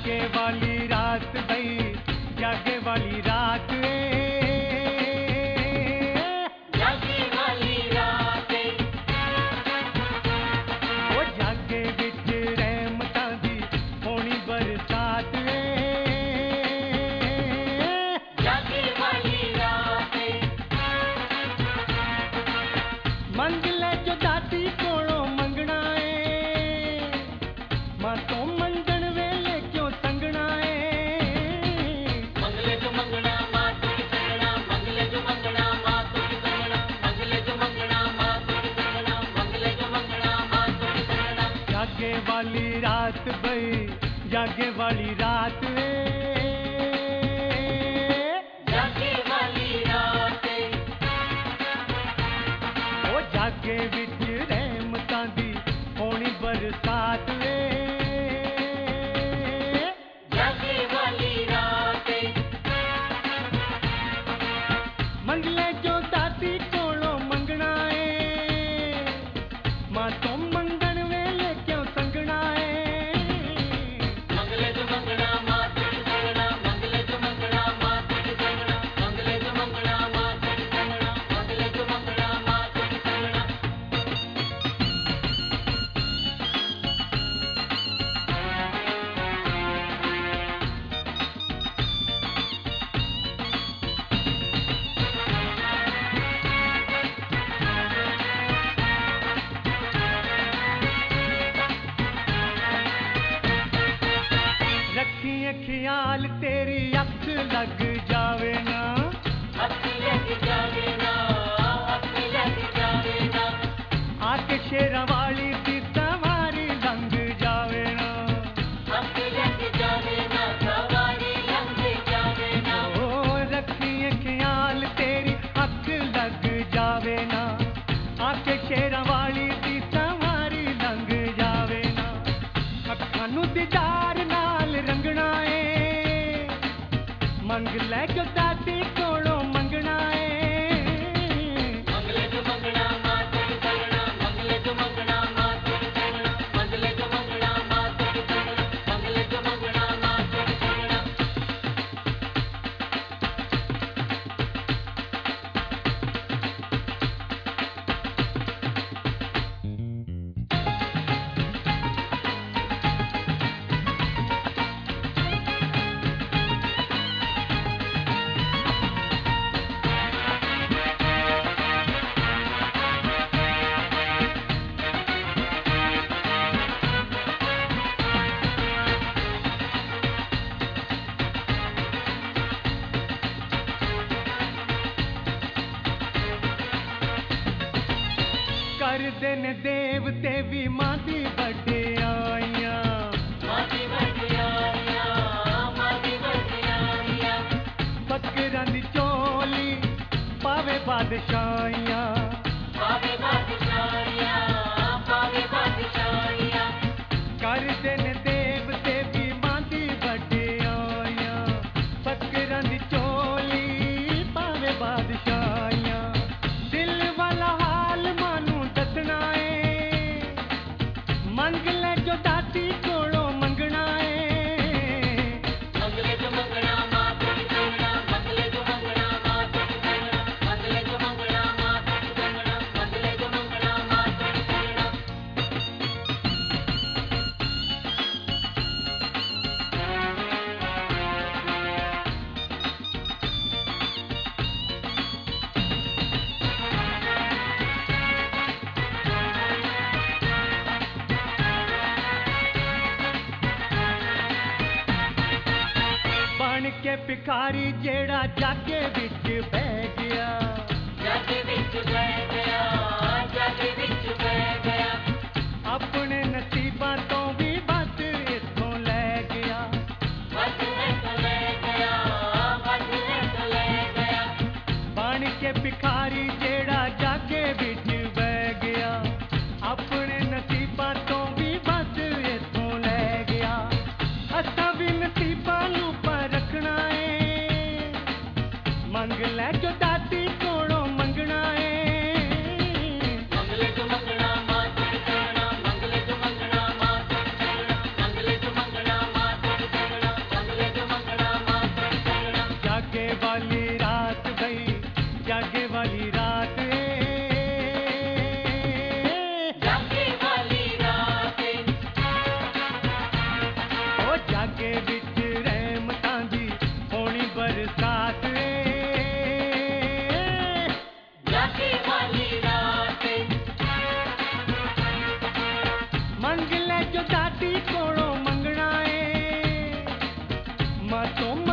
जागे वाली रात गई, जागे वाली रात जागे वाली रात ओ जागे विच रहमतां दी होनी बरसात जागे वाली रात मंग ले जो दाती कोलों मंगना मां तो मंगण वेले क्यों संगना मंगले जो मंगना मां तो की संगना, मंगले जो मंगना मां तो की संगना, मंगले जो मंगना मां तो की संगना, मंगले जो मंगना मां तो की संगना। जागे वाली रात गई, जागे वाली रात जागे वाली रात ओ जागे विच रहमतां दी होनी बरसात जागे वाली रात मंगले जो दाती कोलों मंगना मां तो मंगण वेले क्यों संगना मंगले जो मंगना मां तो की संगना, मंगले जो मंगना मां तो की संगना, मंगले जो मंगना मां तो की संगना, मंगले जो मंगना मां तो की संगना। रखिए ख्याल तेरी अख लग जावे ना अपनी लग जावे ना, अपनी लग जावे ना, आके शेरा वाली दी सवारी लंघ जावे ना अपनी लग जावे ना, सवारी लंघ जावे ना। ओ रखिए ख्याल तेरी अख लग जावे ना आके शेरा वाली दी सवारी लंघ जावे ना अखां नूं दीदार नाल रंगना मंग ले जो दाती कोलों मंगना मंगले जो मंगना मां तो की संगना, मंगले जो मंगना मां तो की संगना, मंगले जो मंगना मां तो की संगना, मंगले जो मंगना मां तो की संगना। कर देन देवते भी मां दी बड़े आइयां मां दी बड़ियारियां, मां दी बड़ियारियां, बकरां दी चोली पावे बादशाहियां पावे बादशाहियां, पावे बादशाहियां। कर देन देवते भी मां दी बड़े आइयां बकरां दी चोली पावे बादशाहियां दिल वाला हाल मानू दसना मंग ले जो दाती कोलों मंगना मंगले जो मंगना मां तो की संगना, मंगले जो मंगना मां तो की संगना, मंगले जो मंगना मां तो की संगना, मंगले जो मंगना मां तो की संगना। बन के भिखारी जेड़ा जागे विच बह गया जागे विच बह गया, जागे विच बह गया, अपने नसीबां तो भी बद इथों ले गया बद तो ले गया, बद तो ले गया। बन के भिखारी जेड़ा जागे विच बह गया अपने नसीबां तो भी बद इथों ले गया असां भी नसीबां नूं परखना मंग ले जो दाती कोलों मंगना मंगले जो मंगना मां तो की संगना, मंगले जो मंगना मां तो की संगना, मंगले जो मंगना मां तो की संगना, दादी कोलों मंगना है, मां तो